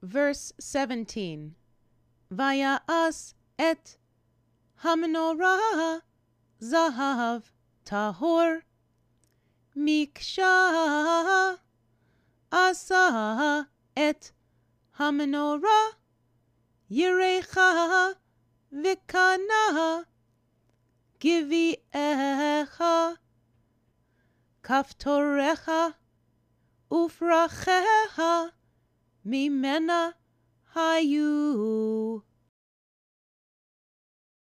verse 17. Vaya'as et hamenorah zahav tahor miksha asa et hamenorah yirecha vikana giviecha kaftorecha ufrachecha mimena hayu.